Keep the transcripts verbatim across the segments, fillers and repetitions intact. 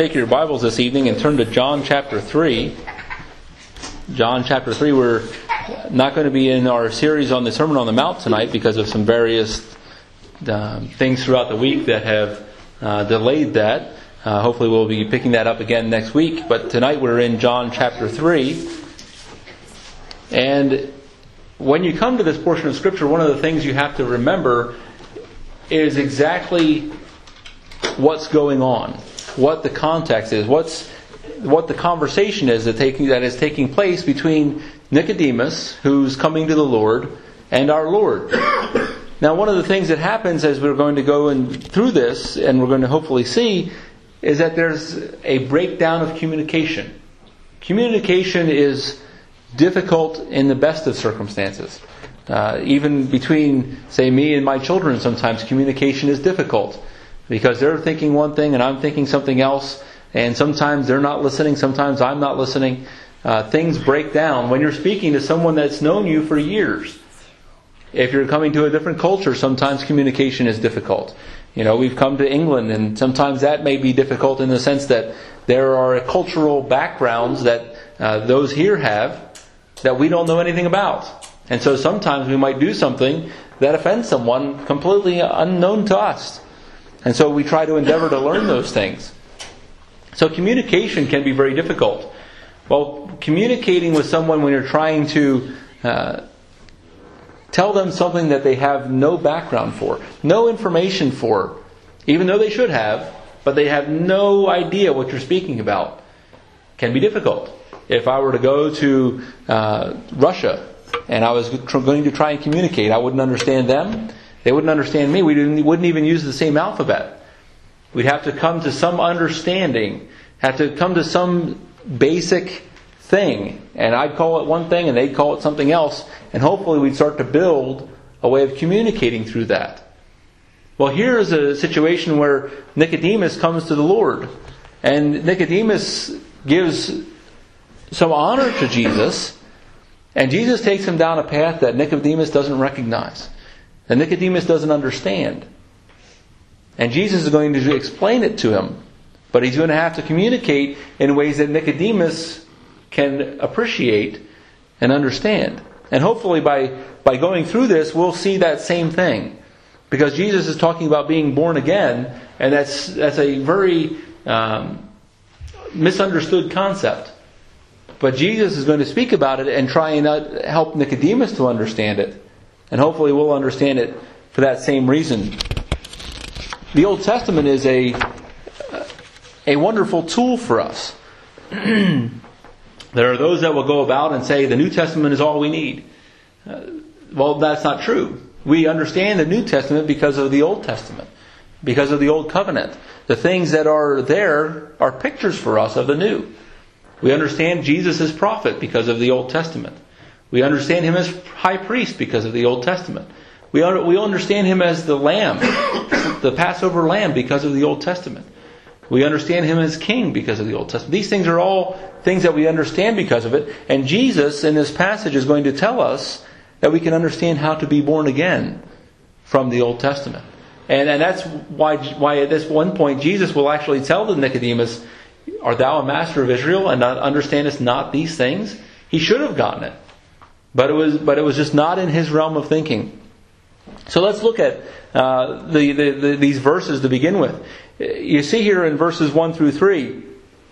take your Bibles this evening and turn to John chapter three. John chapter three, we're not going to be in our series on the Sermon on the Mount tonight because of some various uh, things throughout the week that have uh, delayed that. Uh, hopefully we'll be picking that up again next week. But tonight we're in John chapter three. And when you come to this portion of Scripture, one of the things you have to remember is exactly what's going on, what the context is, what's what the conversation is that taking that is taking place between Nicodemus, who's coming to the Lord, and our Lord. Now, one of the things that happens as we're going to go in through this, and we're going to hopefully see, is that there's a breakdown of communication. Communication is difficult in the best of circumstances. Uh, even between, say, me and my children, sometimes communication is difficult because they're thinking one thing and I'm thinking something else, and sometimes they're not listening, sometimes I'm not listening. Uh, things break down when you're speaking to someone that's known you for years. If you're coming to a different culture, sometimes communication is difficult. You know, we've come to England, and sometimes that may be difficult in the sense that there are cultural backgrounds that uh, those here have that we don't know anything about. And so sometimes we might do something that offends someone completely unknown to us. And so we try to endeavor to learn those things. So communication can be very difficult. Well, communicating with someone when you're trying to uh, tell them something that they have no background for, no information for, even though they should have, but they have no idea what you're speaking about, can be difficult. If I were to go to uh, Russia and I was going to try and communicate, I wouldn't understand them. They wouldn't understand me. We didn't, wouldn't even use the same alphabet. We'd have to come to some understanding, have to come to some basic thing. And I'd call it one thing and they'd call it something else. And hopefully we'd start to build a way of communicating through that. Well, here is a situation where Nicodemus comes to the Lord. And Nicodemus gives some honor to Jesus. And Jesus takes him down a path that Nicodemus doesn't recognize, that Nicodemus doesn't understand. And Jesus is going to explain it to him. But he's going to have to communicate in ways that Nicodemus can appreciate and understand. And hopefully by, by going through this, we'll see that same thing. Because Jesus is talking about being born again, and that's, that's a very um, misunderstood concept. But Jesus is going to speak about it and try and help Nicodemus to understand it. And hopefully we'll understand it for that same reason. The Old Testament is a, a wonderful tool for us. There are those that will go about and say the New Testament is all we need. Uh, well, that's not true. We understand the New Testament because of the Old Testament, because of the Old Covenant. The things that are there are pictures for us of the New. We understand Jesus as prophet because of the Old Testament. We understand Him as high priest because of the Old Testament. We we understand Him as the Lamb, the Passover Lamb, because of the Old Testament. We understand Him as King because of the Old Testament. These things are all things that we understand because of it. And Jesus in this passage is going to tell us that we can understand how to be born again from the Old Testament. And, and that's why, why at this one point Jesus will actually tell the Nicodemus, "Art thou a master of Israel and not understandest not these things?" He should have gotten it. But it was but it was just not in his realm of thinking. So let's look at uh, the, the, the these verses to begin with. You see here in verses one through three,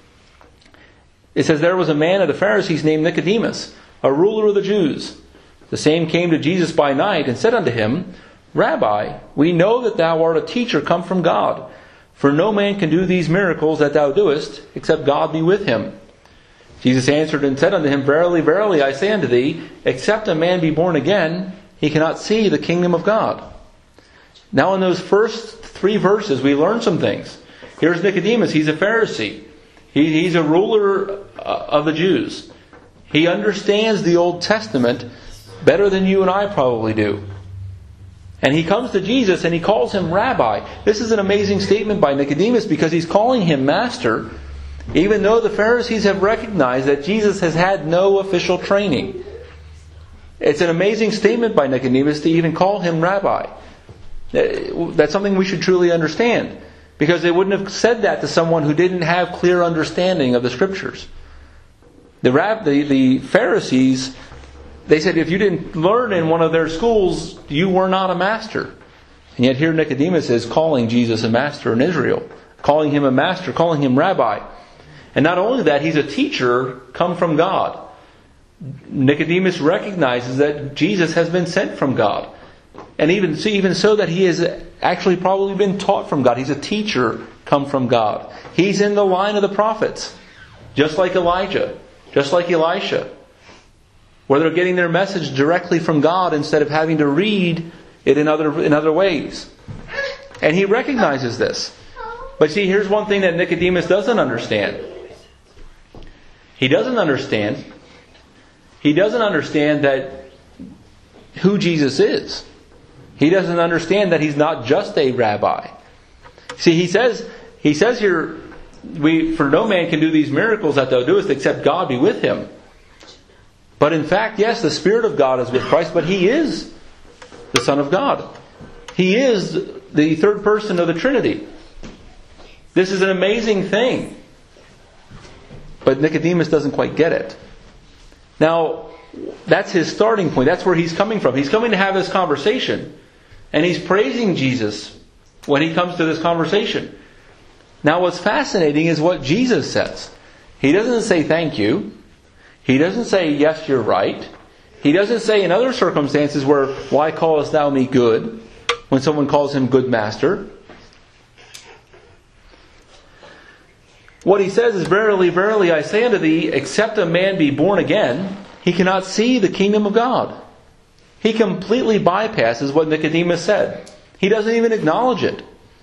it says, "There was a man of the Pharisees named Nicodemus, a ruler of the Jews. The same came to Jesus by night and said unto him, Rabbi, we know that thou art a teacher come from God. For no man can do these miracles that thou doest, except God be with him. Jesus answered and said unto him, Verily, verily, I say unto thee, except a man be born again, he cannot see the kingdom of God." Now in those first three verses, we learn some things. Here's Nicodemus. He's a Pharisee. He, he's a ruler of the Jews. He understands the Old Testament better than you and I probably do. And he comes to Jesus and he calls him Rabbi. This is an amazing statement by Nicodemus because he's calling him Master, even though the Pharisees have recognized that Jesus has had no official training. It's an amazing statement by Nicodemus to even call him Rabbi. That's something we should truly understand. Because they wouldn't have said that to someone who didn't have clear understanding of the Scriptures. The, rab- the, the Pharisees, they said if you didn't learn in one of their schools, you were not a master. And yet here Nicodemus is calling Jesus a master in Israel. Calling him a master, calling him rabbi. And not only that, he's a teacher come from God. Nicodemus recognizes that Jesus has been sent from God. And even, see, even so that he has actually probably been taught from God. He's a teacher come from God. He's in the line of the prophets. Just like Elijah. Just like Elisha. Where they're getting their message directly from God instead of having to read it in other, in other ways. And he recognizes this. But see, here's one thing that Nicodemus doesn't understand. He doesn't understand. He doesn't understand that who Jesus is. He doesn't understand that he's not just a rabbi. See, he says, he says here, we for no man can do these miracles that thou doest except God be with him. But in fact, yes, the Spirit of God is with Christ, but he is the Son of God. He is the third person of the Trinity. This is an amazing thing. But Nicodemus doesn't quite get it. Now, that's his starting point. That's where he's coming from. He's coming to have this conversation. And he's praising Jesus when he comes to this conversation. Now, what's fascinating is what Jesus says. He doesn't say thank you. He doesn't say yes, you're right. He doesn't say in other circumstances where, why callest thou me good? When someone calls him good master. What he says is, verily, verily, I say unto thee, except a man be born again, he cannot see the kingdom of God. He completely bypasses what Nicodemus said. He doesn't even acknowledge it.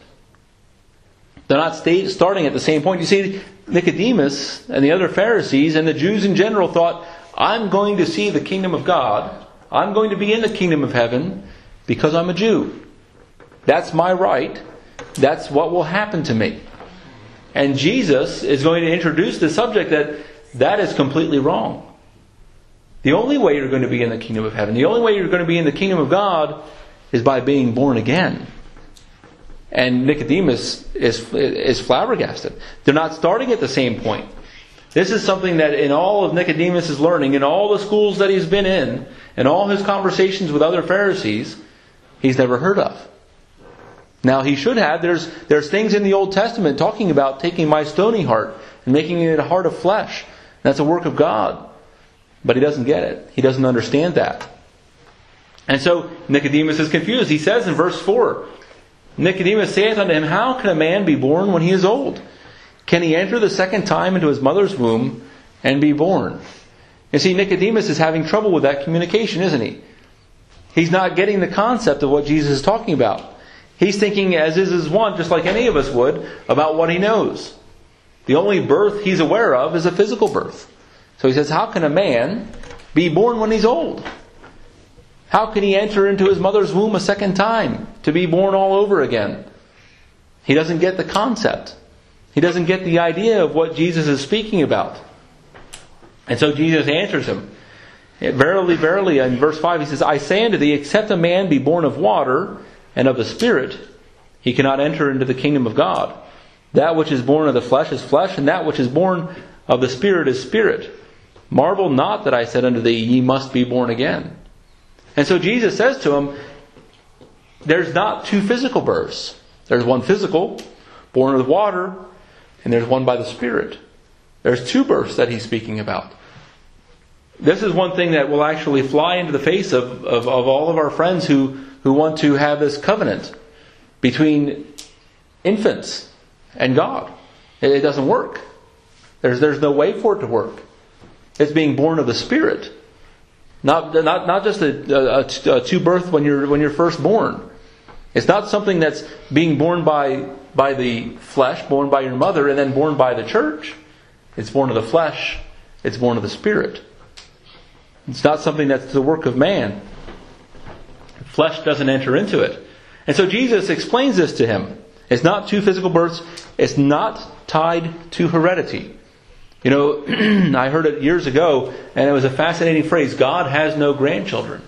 They're not stay, starting at the same point. You see, Nicodemus and the other Pharisees and the Jews in general thought, I'm going to see the kingdom of God. I'm going to be in the kingdom of heaven because I'm a Jew. That's my right. That's what will happen to me. And Jesus is going to introduce the subject that that is completely wrong. The only way you're going to be in the kingdom of heaven, the only way you're going to be in the kingdom of God is by being born again. And Nicodemus is, is flabbergasted. They're not starting at the same point. This is something that in all of Nicodemus' learning, in all the schools that he's been in, and all his conversations with other Pharisees, he's never heard of. Now he should have. There's, there's things in the Old Testament talking about taking my stony heart and making it a heart of flesh. That's a work of God. But he doesn't get it. He doesn't understand that. And so Nicodemus is confused. He says in verse four, Nicodemus saith unto him, how can a man be born when he is old? Can he enter the second time into his mother's womb and be born? You see, Nicodemus is having trouble with that communication, isn't he? He's not getting the concept of what Jesus is talking about. He's thinking, as is his wont, just like any of us would, about what he knows. The only birth he's aware of is a physical birth. So he says, how can a man be born when he's old? How can he enter into his mother's womb a second time to be born all over again? He doesn't get the concept. He doesn't get the idea of what Jesus is speaking about. And so Jesus answers him. Verily, verily, in verse five he says, I say unto thee, except a man be born of water and of the Spirit, he cannot enter into the kingdom of God. That which is born of the flesh is flesh, and that which is born of the Spirit is spirit. Marvel not that I said unto thee, ye must be born again. And so Jesus says to him, there's not two physical births. There's one physical, born of water, and there's one by the Spirit. There's two births that he's speaking about. This is one thing that will actually fly into the face of, of, of all of our friends who, who want to have this covenant between infants and God. It, it doesn't work. There's, there's no way for it to work. It's being born of the Spirit. Not, not, not just a, a, a two birth when you're, when you're first born. It's not something that's being born by, by the flesh, born by your mother, and then born by the church. It's born of the flesh. It's born of the Spirit. It's not something that's the work of man. Flesh doesn't enter into it. And so Jesus explains this to him. It's not two physical births. It's not tied to heredity. You know, I heard it years ago, and it was a fascinating phrase. God has no grandchildren.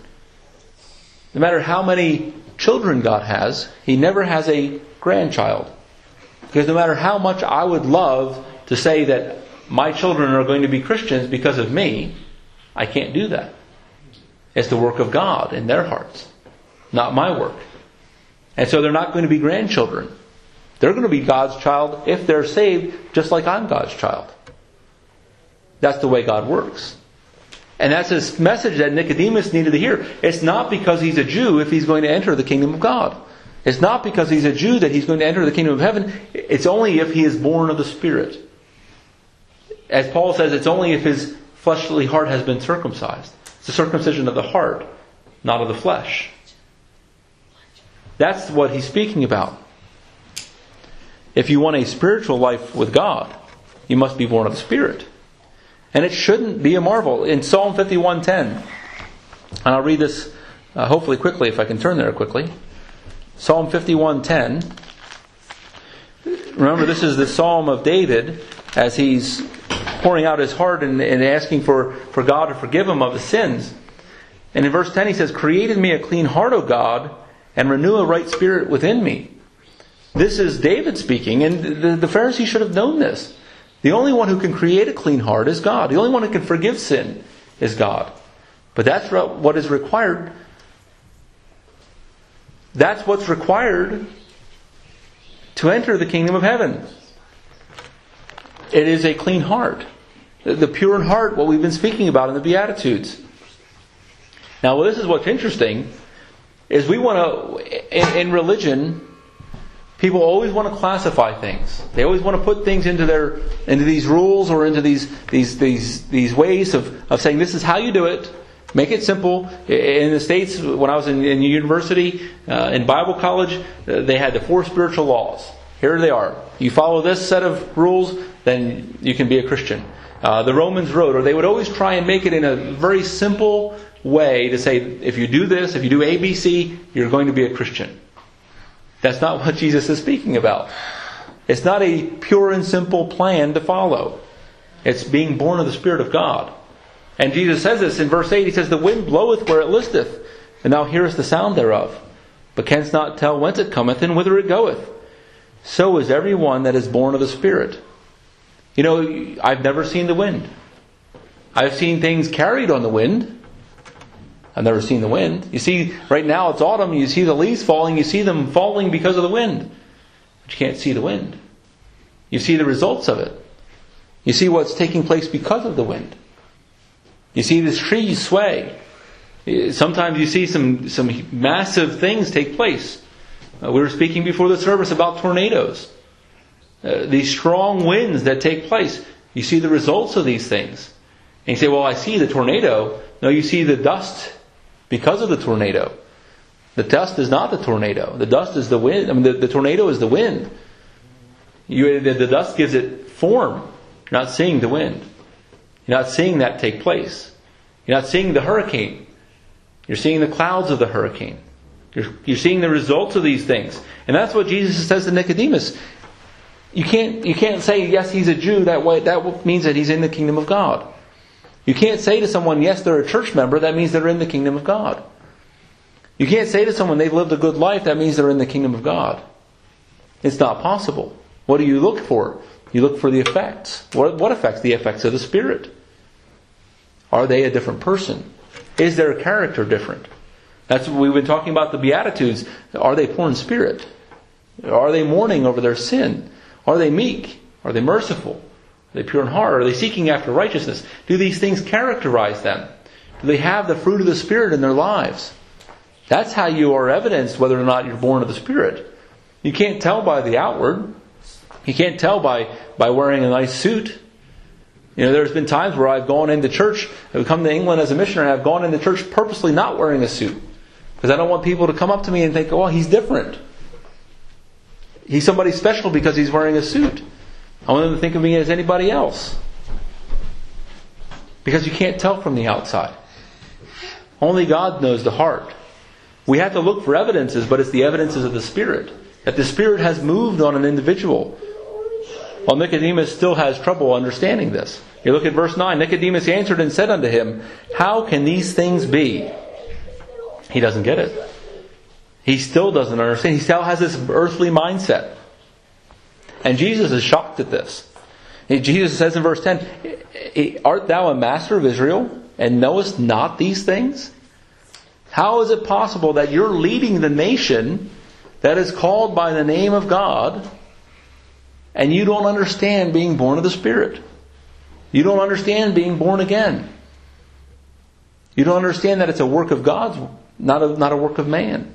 No matter how many children God has, He never has a grandchild. Because no matter how much I would love to say that my children are going to be Christians because of me, I can't do that. It's the work of God in their hearts, not my work. And so they're not going to be grandchildren. They're going to be God's child if they're saved, just like I'm God's child. That's the way God works. And that's a message that Nicodemus needed to hear. It's not because he's a Jew if he's going to enter the kingdom of God. It's not because he's a Jew that he's going to enter the kingdom of heaven. It's only if he is born of the Spirit. As Paul says, it's only if his fleshly heart has been circumcised. It's the circumcision of the heart, not of the flesh. That's what he's speaking about. If you want a spiritual life with God, you must be born of the Spirit. And it shouldn't be a marvel. In Psalm fifty-one ten, and I'll read this uh, hopefully quickly if I can turn there quickly. Psalm fifty-one ten. Remember, this is the Psalm of David as he's pouring out his heart and, and asking for, for God to forgive him of his sins. And in verse ten he says, "Create in me a clean heart, O God, and renew a right spirit within me." This is David speaking, and the, the Pharisees should have known this. The only one who can create a clean heart is God. The only one who can forgive sin is God. But that's what is required. That's what's required to enter the kingdom of heaven. It is a clean heart. The pure in heart, what we've been speaking about in the Beatitudes. Now, well, this is what's interesting, is we want to, in, in religion, people always want to classify things. They always want to put things into their into these rules or into these these these these ways of, of saying this is how you do it. Make it simple. In the States, when I was in, in university, uh, in Bible college, uh, they had the four spiritual laws. Here they are. You follow this set of rules, then you can be a Christian. Uh, the Romans road, or they would always try and make it in a very simple way to say, if you do this, if you do A B C, you're going to be a Christian. That's not what Jesus is speaking about. It's not a pure and simple plan to follow. It's being born of the Spirit of God. And Jesus says this in verse eight. He says, "The wind bloweth where it listeth, and thou hearest the sound thereof, but canst not tell whence it cometh and whither it goeth. So is every one that is born of the Spirit." You know, I've never seen the wind. I've seen things carried on the wind. I've never seen the wind. You see, right now it's autumn. You see the leaves falling. You see them falling because of the wind. But you can't see the wind. You see the results of it. You see what's taking place because of the wind. You see the trees sway. Sometimes you see some, some massive things take place. Uh, we were speaking before the service about tornadoes. Uh, these strong winds that take place. You see the results of these things. And you say, well, I see the tornado. No, you see the dust because of the tornado. The dust is not the tornado. The dust is the wind. I mean, the, the tornado is the wind. You, the, the dust gives it form. You're not seeing the wind. You're not seeing that take place. You're not seeing the hurricane. You're seeing the clouds of the hurricane. You're, you're seeing the results of these things. And that's what Jesus says to Nicodemus. You can't, you can't say, yes, he's a Jew. That way, that means that he's in the kingdom of God. You can't say to someone, yes, they're a church member. That means they're in the kingdom of God. You can't say to someone, they've lived a good life. That means they're in the kingdom of God. It's not possible. What do you look for? You look for the effects. What, what effects? The effects of the Spirit. Are they a different person? Is their character different? That's what we've been talking about, the Beatitudes. Are they poor in spirit? Are they mourning over their sin? Are they meek? Are they merciful? Are they pure in heart? Are they seeking after righteousness? Do these things characterize them? Do they have the fruit of the Spirit in their lives? That's how you are evidenced whether or not you're born of the Spirit. You can't tell by the outward. You can't tell by, by wearing a nice suit. You know, there's been times where I've gone into church, I've come to England as a missionary, I've gone into church purposely not wearing a suit. Because I don't want people to come up to me and think, oh, he's different. He's somebody special because he's wearing a suit. I want them to think of me as anybody else. Because you can't tell from the outside. Only God knows the heart. We have to look for evidences, but it's the evidences of the Spirit. That the Spirit has moved on an individual. Well, Nicodemus still has trouble understanding this. You look at verse nine. Nicodemus answered and said unto him, how can these things be? He doesn't get it. He still doesn't understand. He still has this earthly mindset. And Jesus is shocked at this. Jesus says in verse ten, "Art thou a master of Israel, and knowest not these things?" How is it possible that you're leading the nation that is called by the name of God, and you don't understand being born of the Spirit? You don't understand being born again. You don't understand that it's a work of God, not a, not a work of man.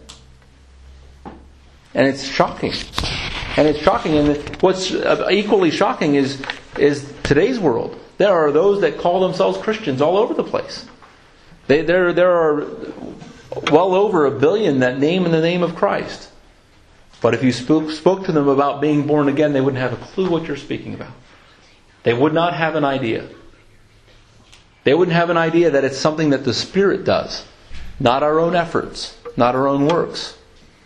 And it's shocking. And it's shocking. And what's equally shocking is, is today's world. There are those that call themselves Christians all over the place. They, there, there are well over a billion that name in the name of Christ. But if you spoke, spoke to them about being born again, they wouldn't have a clue what you're speaking about. They would not have an idea. They wouldn't have an idea that it's something that the Spirit does, not our own efforts, not our own works.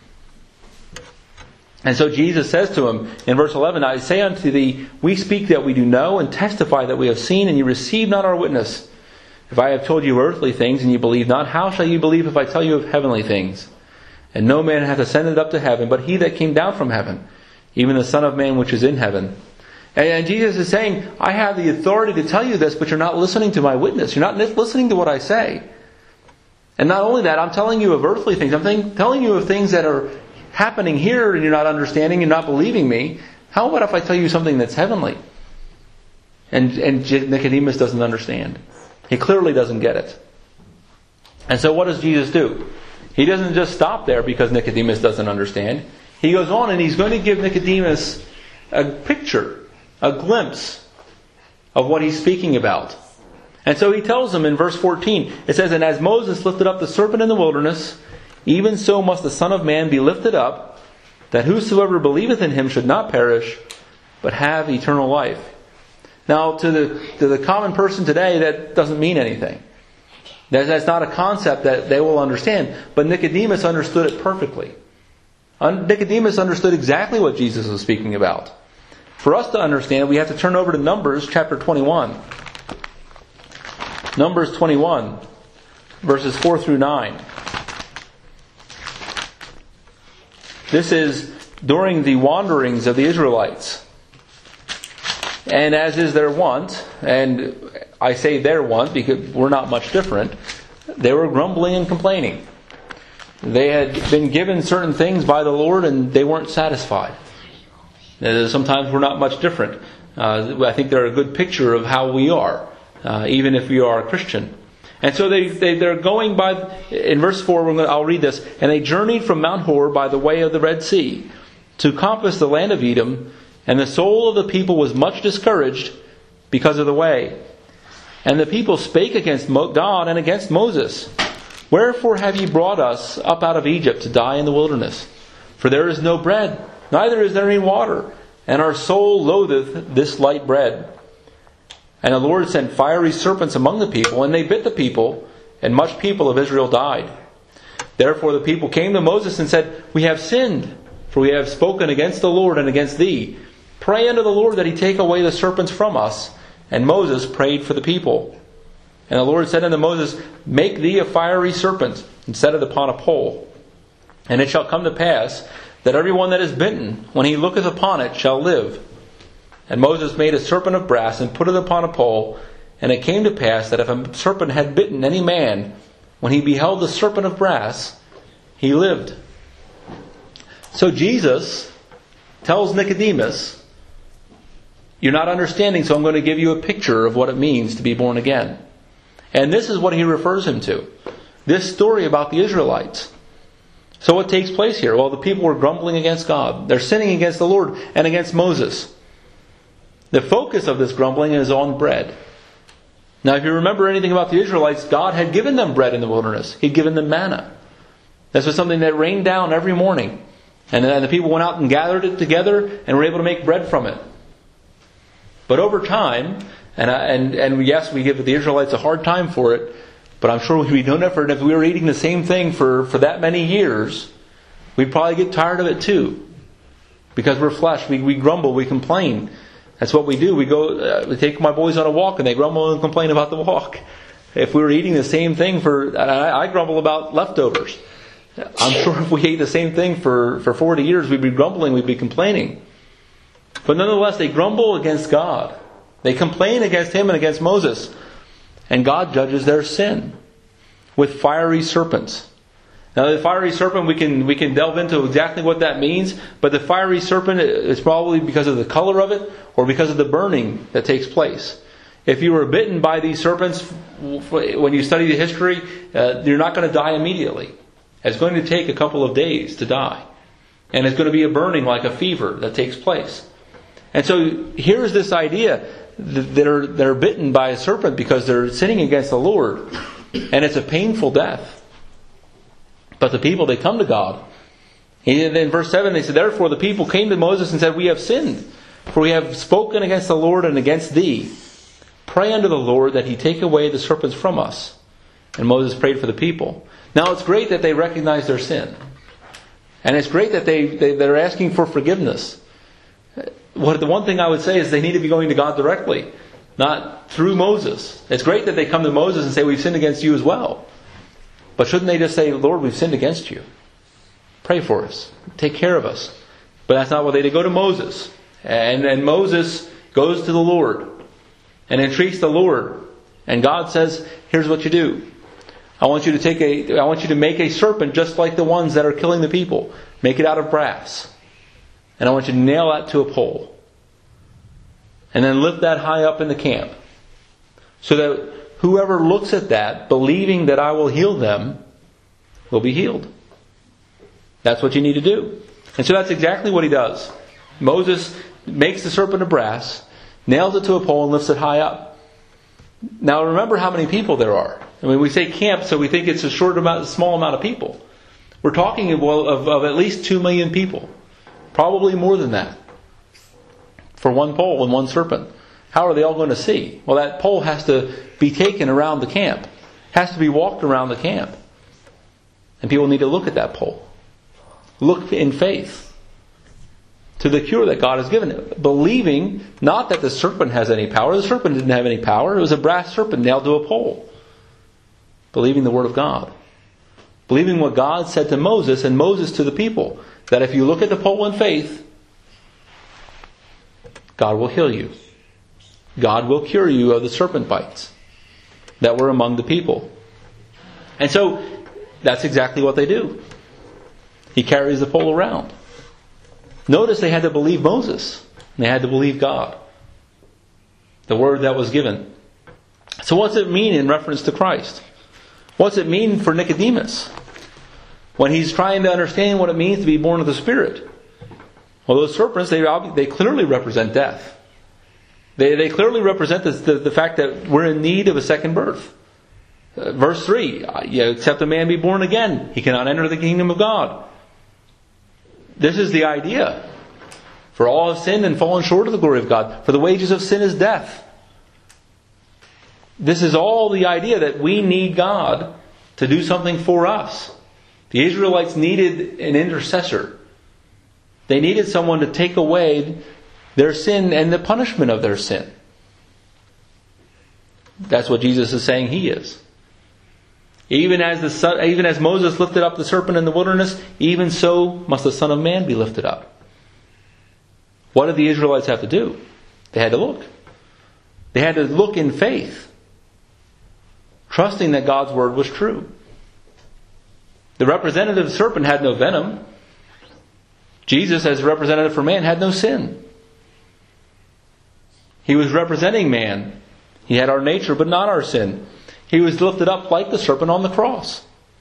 And so Jesus says to him in verse eleven, "I say unto thee, we speak that we do know, and testify that we have seen, and you receive not our witness. If I have told you earthly things, and you believe not, how shall you believe if I tell you of heavenly things? And no man hath ascended up to heaven, but he that came down from heaven, even the Son of Man which is in heaven." And Jesus is saying, I have the authority to tell you this, but you're not listening to my witness. You're not listening to what I say. And not only that, I'm telling you of earthly things. I'm think, telling you of things that are happening here, and you're not understanding, you're not believing me. How about if I tell you something that's heavenly? And, and Nicodemus doesn't understand. He clearly doesn't get it. And so what does Jesus do? He doesn't just stop there because Nicodemus doesn't understand. He goes on and he's going to give Nicodemus a picture, a glimpse of what he's speaking about. And so he tells him in verse fourteen, it says, "And as Moses lifted up the serpent in the wilderness, even so must the Son of Man be lifted up, that whosoever believeth in him should not perish, but have eternal life." Now, to the to the common person today, that doesn't mean anything. That's not a concept that they will understand. But Nicodemus understood it perfectly. Nicodemus understood exactly what Jesus was speaking about. For us to understand, we have to turn over to Numbers chapter twenty-one. Numbers twenty-one, verses four through nine. This is during the wanderings of the Israelites. And as is their wont, and I say their wont because we're not much different, they were grumbling and complaining. They had been given certain things by the Lord and they weren't satisfied. Sometimes we're not much different. Uh, I think they're a good picture of how we are, uh, even if we are a Christian. And so they, they, they're going by, in verse four, we're gonna, I'll read this. "And they journeyed from Mount Hor by the way of the Red Sea, to compass the land of Edom, and the soul of the people was much discouraged because of the way. And the people spake against God and against Moses. Wherefore have ye brought us up out of Egypt to die in the wilderness? For there is no bread, neither is there any water, and our soul loatheth this light bread. And the Lord sent fiery serpents among the people, and they bit the people, and much people of Israel died. Therefore the people came to Moses and said, We have sinned, for we have spoken against the Lord and against thee. Pray unto the Lord that he take away the serpents from us. And Moses prayed for the people. And the Lord said unto Moses, Make thee a fiery serpent, and set it upon a pole. And it shall come to pass, that every one that is bitten, when he looketh upon it, shall live. And Moses made a serpent of brass, and put it upon a pole. And it came to pass, that if a serpent had bitten any man, when he beheld the serpent of brass, he lived. So Jesus tells Nicodemus, you're not understanding, so I'm going to give you a picture of what it means to be born again. And this is what he refers him to. This story about the Israelites. So what takes place here? Well, the people were grumbling against God. They're sinning against the Lord and against Moses. The focus of this grumbling is on bread. Now, if you remember anything about the Israelites, God had given them bread in the wilderness. He'd given them manna. This was something that rained down every morning. And then the people went out and gathered it together and were able to make bread from it. But over time, and and and yes, we give the Israelites a hard time for it, but I'm sure we'd be no different if we were eating the same thing for, for that many years. We'd probably get tired of it too. Because we're flesh, we, we grumble, we complain. That's what we do. We go, uh, we take my boys on a walk and they grumble and complain about the walk. If we were eating the same thing for, I, I grumble about leftovers. I'm sure if we ate the same thing for, for forty years, we'd be grumbling, we'd be complaining. But nonetheless, they grumble against God. They complain against Him and against Moses. And God judges their sin with fiery serpents. Now, the fiery serpent, we can we can delve into exactly what that means. But the fiery serpent is probably because of the color of it or because of the burning that takes place. If you were bitten by these serpents, when you study the history, uh, you're not going to die immediately. It's going to take a couple of days to die. And it's going to be a burning like a fever that takes place. And so here's this idea that they're, they're bitten by a serpent because they're sinning against the Lord. And it's a painful death. But the people, they come to God. And in verse seven, they said, "Therefore the people came to Moses and said, We have sinned, for we have spoken against the Lord and against thee. Pray unto the Lord that He take away the serpents from us." And Moses prayed for the people. Now it's great that they recognize their sin. And it's great that they, they, they're asking for forgiveness. What, the one thing I would say is they need to be going to God directly, not through Moses. It's great that they come to Moses and say, "We've sinned against you as well." But shouldn't they just say, "Lord, we've sinned against you. Pray for us. Take care of us." But that's not what they did. They go to Moses. And, and Moses goes to the Lord and entreats the Lord. And God says, "Here's what you do. I want you to take a, I want you to make a serpent just like the ones that are killing the people. Make it out of brass. And I want you to nail that to a pole. And then lift that high up in the camp. So that whoever looks at that, believing that I will heal them, will be healed." That's what you need to do. And so that's exactly what he does. Moses makes the serpent of brass, nails it to a pole, and lifts it high up. Now remember how many people there are. I mean, we say camp, so we think it's a short amount, a small amount of people. We're talking of, of, of at least two million people. Probably more than that. For one pole and one serpent. How are they all going to see? Well, that pole has to be taken around the camp. Has to be walked around the camp. And people need to look at that pole. Look in faith to the cure that God has given it. Believing not that the serpent has any power. The serpent didn't have any power. It was a brass serpent nailed to a pole. Believing the Word of God. Believing what God said to Moses and Moses to the people. That if you look at the pole in faith, God will heal you. God will cure you of the serpent bites that were among the people. And so, that's exactly what they do. He carries the pole around. Notice they had to believe Moses. They had to believe God. The word that was given. So what's it mean in reference to Christ? What's it mean for Nicodemus? When he's trying to understand what it means to be born of the Spirit. Well, those serpents, they, they clearly represent death. They, they clearly represent the, the, the fact that we're in need of a second birth. Uh, verse three, yeah, except a man be born again, he cannot enter the kingdom of God. This is the idea. For all have sinned and fallen short of the glory of God. For the wages of sin is death. This is all the idea that we need God to do something for us. The Israelites needed an intercessor. They needed someone to take away their sin and the punishment of their sin. That's what Jesus is saying He is. Even as the son, even as Moses lifted up the serpent in the wilderness, even so must the Son of Man be lifted up. What did the Israelites have to do? They had to look. They had to look in faith, trusting that God's word was true. The representative serpent had no venom. Jesus, as representative for man, had no sin. He was representing man. He had our nature, but not our sin. He was lifted up like the serpent on the cross.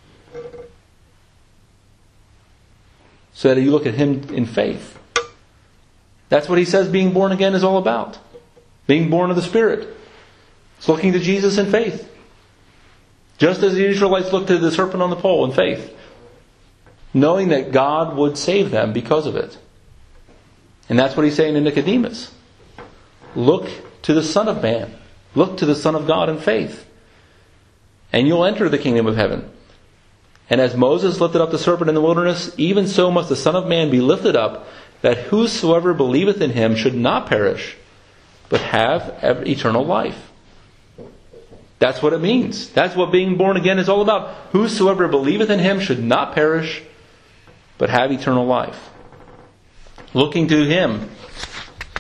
So that you look at Him in faith. That's what He says being born again is all about. Being born of the Spirit. It's looking to Jesus in faith. Just as the Israelites looked to the serpent on the pole in faith. Knowing that God would save them because of it. And that's what He's saying to Nicodemus. Look to the Son of Man. Look to the Son of God in faith. And you'll enter the kingdom of heaven. And as Moses lifted up the serpent in the wilderness, even so must the Son of Man be lifted up, that whosoever believeth in Him should not perish, but have eternal life. That's what it means. That's what being born again is all about. Whosoever believeth in Him should not perish, but have eternal life. Looking to Him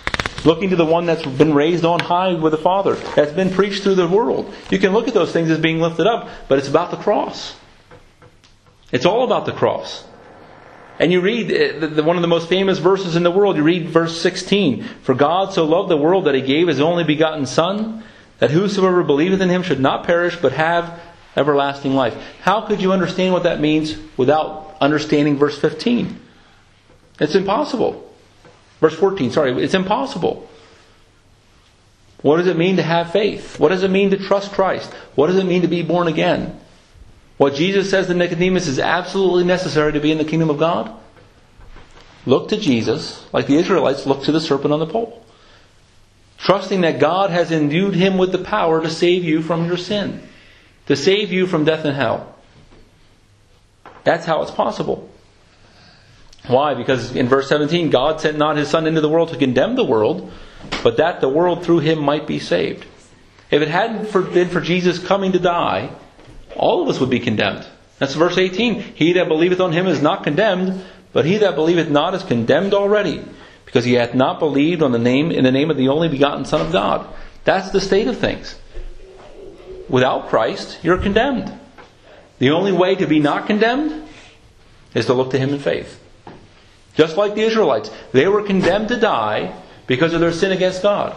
looking to the one that's been raised on high with the Father, that's been preached through the world. You can look at those things as being lifted up, but it's about the cross. It's all about the cross. And you read the, the, one of the most famous verses in the world. You read verse sixteen. For God so loved the world that He gave His only begotten Son, that whosoever believeth in Him should not perish, but have everlasting life. How could you understand what that means without understanding verse fifteen? It's impossible. Verse fourteen, sorry. It's impossible. What does it mean to have faith? What does it mean to trust Christ? What does it mean to be born again? What Jesus says to Nicodemus is absolutely necessary to be in the kingdom of God. Look to Jesus, like the Israelites looked to the serpent on the pole. Trusting that God has endued Him with the power to save you from your sin. To save you from death and hell. That's how it's possible. Why? Because in verse seventeen, God sent not His Son into the world to condemn the world, but that the world through Him might be saved. If it hadn't been for Jesus coming to die, all of us would be condemned. That's verse eighteen. He that believeth on Him is not condemned, but he that believeth not is condemned already, because he hath not believed on the name in the name of the only begotten Son of God. That's the state of things. Without Christ, you're condemned. The only way to be not condemned is to look to Him in faith. Just like the Israelites, they were condemned to die because of their sin against God.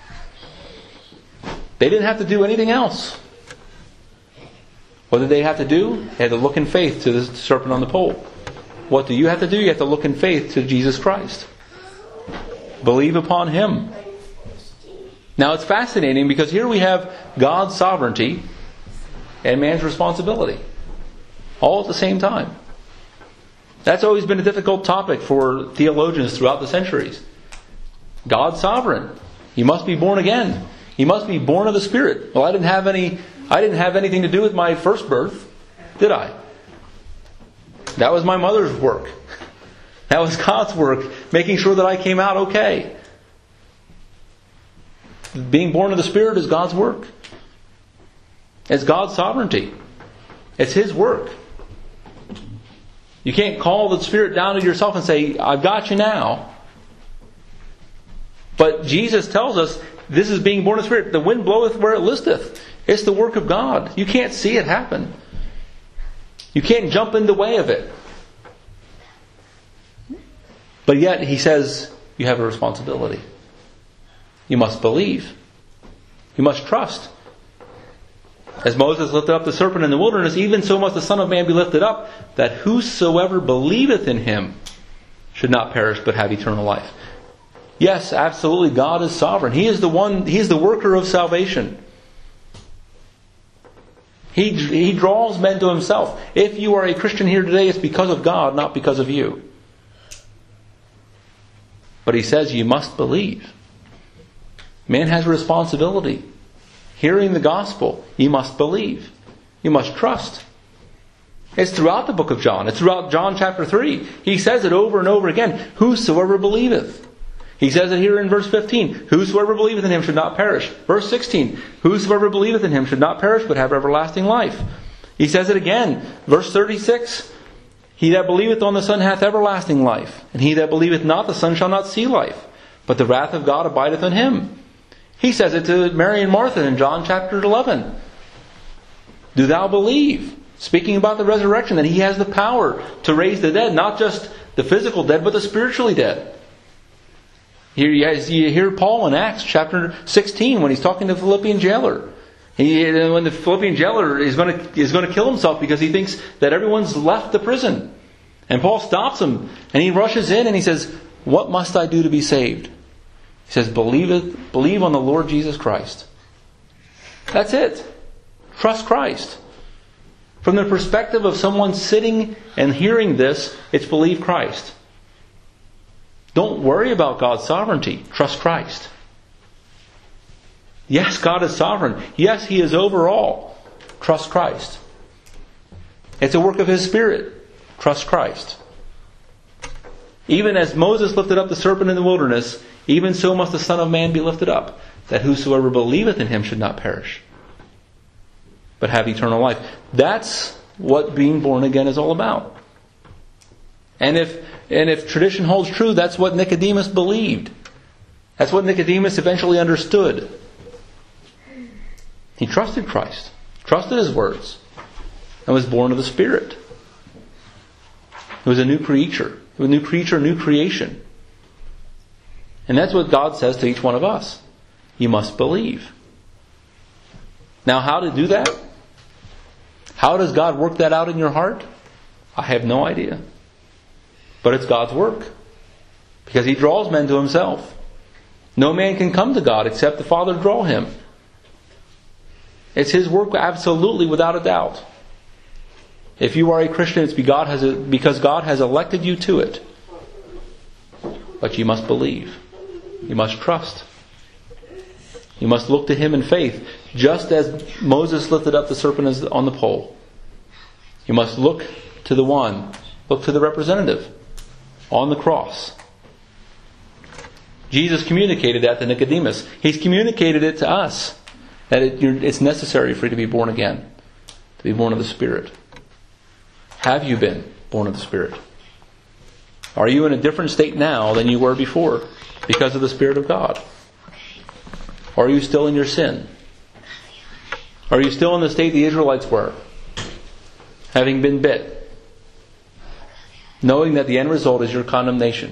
They didn't have to do anything else. What did they have to do? They had to look in faith to the serpent on the pole. What do you have to do? You have to look in faith to Jesus Christ. Believe upon Him. Now it's fascinating because here we have God's sovereignty and man's responsibility. All at the same time. That's always been a difficult topic for theologians throughout the centuries. God's sovereign. He must be born again. He must be born of the Spirit. Well, I didn't have any I didn't have anything to do with my first birth, did I? That was my mother's work. That was God's work, making sure that I came out okay. Being born of the Spirit is God's work. It's God's sovereignty. It's His work. You can't call the Spirit down to yourself and say, I've got you now. But Jesus tells us, this is being born of the Spirit. The wind bloweth where it listeth. It's the work of God. You can't see it happen. You can't jump in the way of it. But yet, He says, you have a responsibility. You must believe. You must trust. As Moses lifted up the serpent in the wilderness, even so must the Son of Man be lifted up, that whosoever believeth in Him should not perish but have eternal life. Yes, absolutely, God is sovereign. He is the one, He is the worker of salvation. He, he draws men to Himself. If you are a Christian here today, it's because of God, not because of you. But He says you must believe. Man has a responsibility. Hearing the gospel, you must believe. You must trust. It's throughout the book of John. It's throughout John chapter three. He says it over and over again. Whosoever believeth. He says it here in verse fifteen. Whosoever believeth in Him should not perish. Verse sixteen. Whosoever believeth in Him should not perish but have everlasting life. He says it again. Verse thirty-six. He that believeth on the Son hath everlasting life. And he that believeth not the Son shall not see life. But the wrath of God abideth on him. He says it to Mary and Martha in John chapter eleven. Do thou believe? Speaking about the resurrection, that He has the power to raise the dead. Not just the physical dead, but the spiritually dead. Here you hear Paul in Acts chapter sixteen when he's talking to the Philippian jailer. He, when the Philippian jailer is going to is going to kill himself because he thinks that everyone's left the prison. And Paul stops him and he rushes in and he says, "What must I do to be saved?" He says, "Believe it, believe on the Lord Jesus Christ." That's it. Trust Christ. From the perspective of someone sitting and hearing this, it's believe Christ. Don't worry about God's sovereignty. Trust Christ. Yes, God is sovereign. Yes, He is over all. Trust Christ. It's a work of His Spirit. Trust Christ. Even as Moses lifted up the serpent in the wilderness, even so must the Son of Man be lifted up, that whosoever believeth in Him should not perish, but have eternal life. That's what being born again is all about. And if and if tradition holds true, that's what Nicodemus believed. That's what Nicodemus eventually understood. He trusted Christ, trusted His words, and was born of the Spirit. He was a new creature. He was a new creature, a new creation. And that's what God says to each one of us. You must believe. Now, how to do that? How does God work that out in your heart? I have no idea. But it's God's work. Because He draws men to Himself. No man can come to God except the Father draw him. It's His work absolutely, without a doubt. If you are a Christian, it's because God has elected you to it. But you must believe. You must trust. You must look to Him in faith, just as Moses lifted up the serpent on the pole. You must look to the one, look to the representative on the cross. Jesus communicated that to Nicodemus. He's communicated it to us, that it, it's necessary for you to be born again, to be born of the Spirit. Have you been born of the Spirit? Are you in a different state now than you were before because of the Spirit of God? Or are you still in your sin? Are you still in the state the Israelites were, having been bit, knowing that the end result is your condemnation?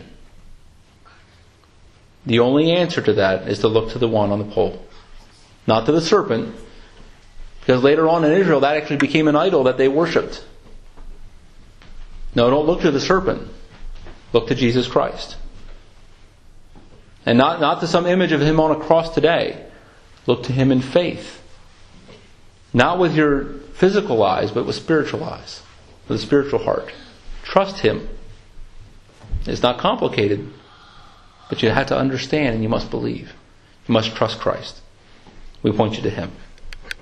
The only answer to that is to look to the one on the pole, not to the serpent, because later on in Israel that actually became an idol that they worshipped. No, don't look to the serpent. Look to Jesus Christ. And not, not to some image of Him on a cross today. Look to Him in faith. Not with your physical eyes, but with spiritual eyes. With a spiritual heart. Trust Him. It's not complicated, but you have to understand and you must believe. You must trust Christ. We point you to Him.